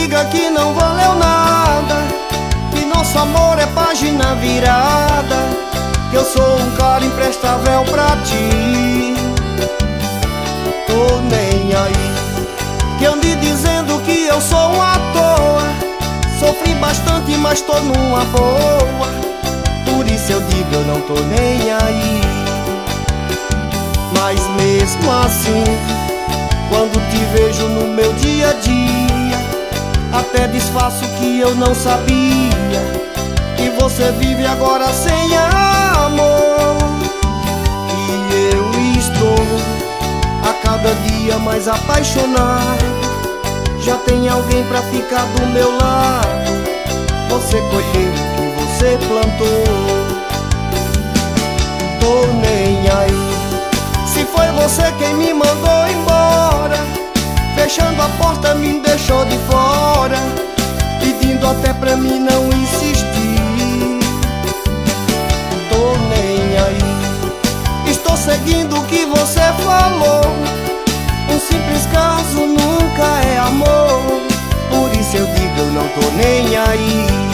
diga que não valeu nada, que nosso amor é página virada, que eu sou um cara imprestável pra ti. Tô nem aí, que ande dizendo que eu sou um à toa. Sofri bastante, mas tô numa boa, por isso eu digo eu não tô nem aí. Mas mesmo assim, quando te vejo no meu dia a dia, até desfaço que eu não sabia, que você vive agora sem amor. E eu estou a cada dia mais apaixonado, já tem alguém pra ficar do meu lado. Você colheu o que você plantou. Tô nem aí, se foi você quem me mandou embora, fechando a porta me deixou de fora, pedindo até pra mim não insistir. Tô nem aí, estou seguindo o que você falou. Um simples caso nunca é amor, por isso eu digo eu não tô nem aí.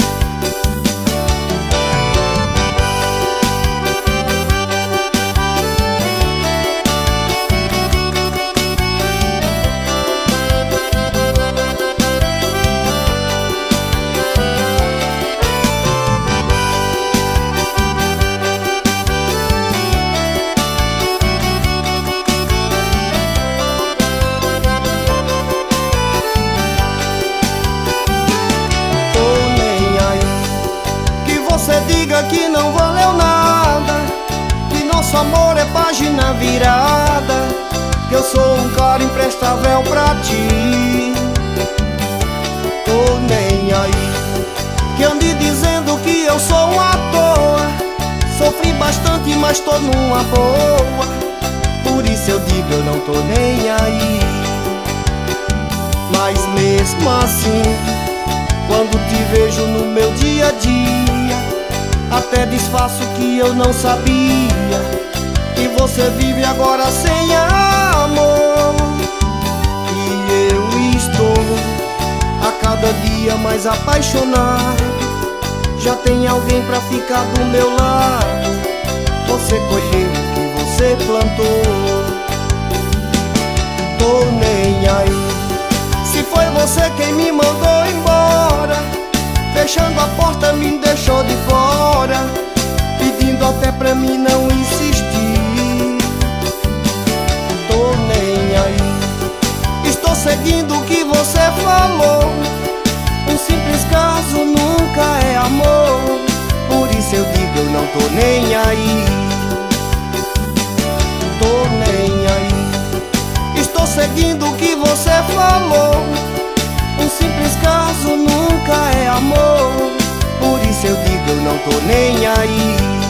Você diga que não valeu nada, que nosso amor é página virada, que eu sou um cara imprestável pra ti. Tô nem aí, que ande dizendo que eu sou um à toa. Sofri bastante, mas tô numa boa, por isso eu digo eu não tô nem aí. Mas mesmo assim, quando te vejo no meu dia a dia, até desfaço que eu não sabia, que você vive agora sem amor. E eu estou a cada dia mais apaixonado, já tem alguém pra ficar do meu lado. Você colheu o que você plantou. Tô nem aí, se foi você quem me mandou embora, fechando a porta me deixou de fora, pedindo até pra mim não insistir. Tô nem aí, estou seguindo o que você falou. Um simples caso nunca é amor, por isso eu digo eu não tô nem aí. Tô nem aí, estou seguindo o que você falou. Um simples caso nunca é amor, por isso eu digo eu não tô nem aí.